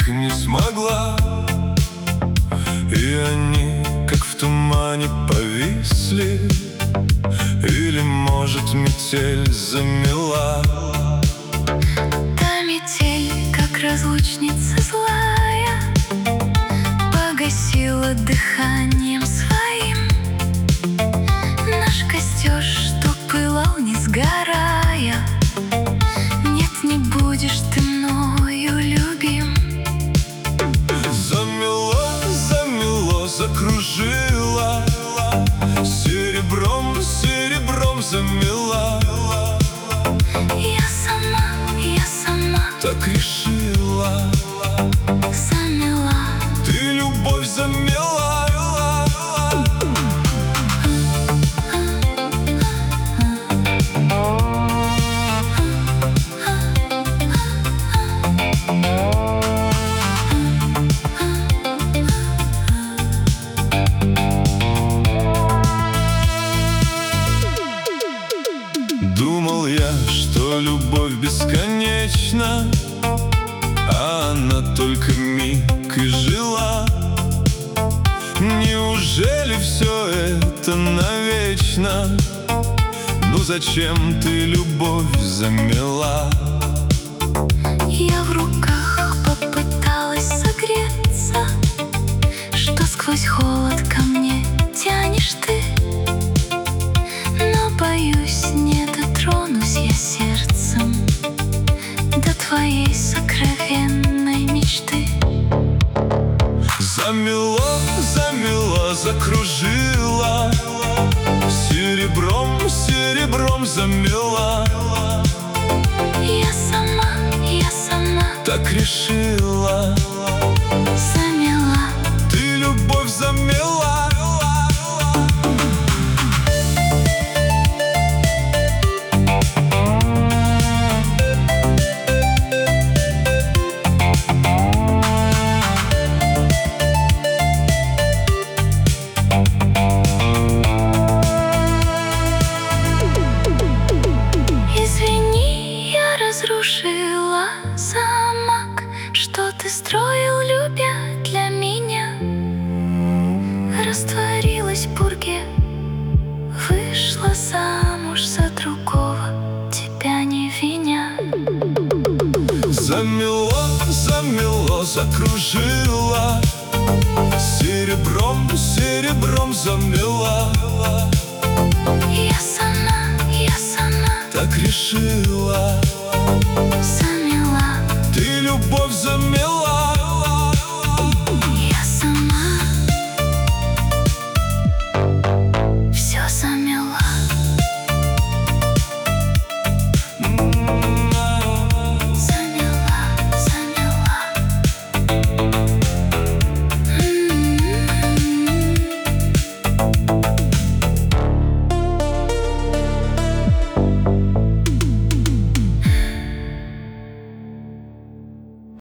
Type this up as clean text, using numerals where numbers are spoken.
их не смогла. И они, как в тумане, повисли. Или, может, метель замела. Та метель, как разлучница злая, погасила дыханием своим наш костер, что пылал, не сгорая. Нет, не будешь ты мною любим. Замело, замело, закружило, серебром, серебром замела. Я сама Так решила. замела. Ты любовь замела. Думал я, что любовь бесконечна, а она только миг и жила. Неужели все это навечно? Ну зачем ты любовь замела? Я в руках попыталась согреться, что сквозь холод ко мне тянешь ты. Но, боюсь, не дотронусь я сердцем до твоей сокровенной мечты. Замело, замело, закружило, серебром, серебром замела. Я сама Так решила. замела. Ты любовь замела. Извини, я разрушила замок, что ты строил, любя для меня. Растворилась в пурге, вышла замуж за другого, тебя не виня. Замело, замело, закружило, серебром, серебром замела. Я сама Так решила.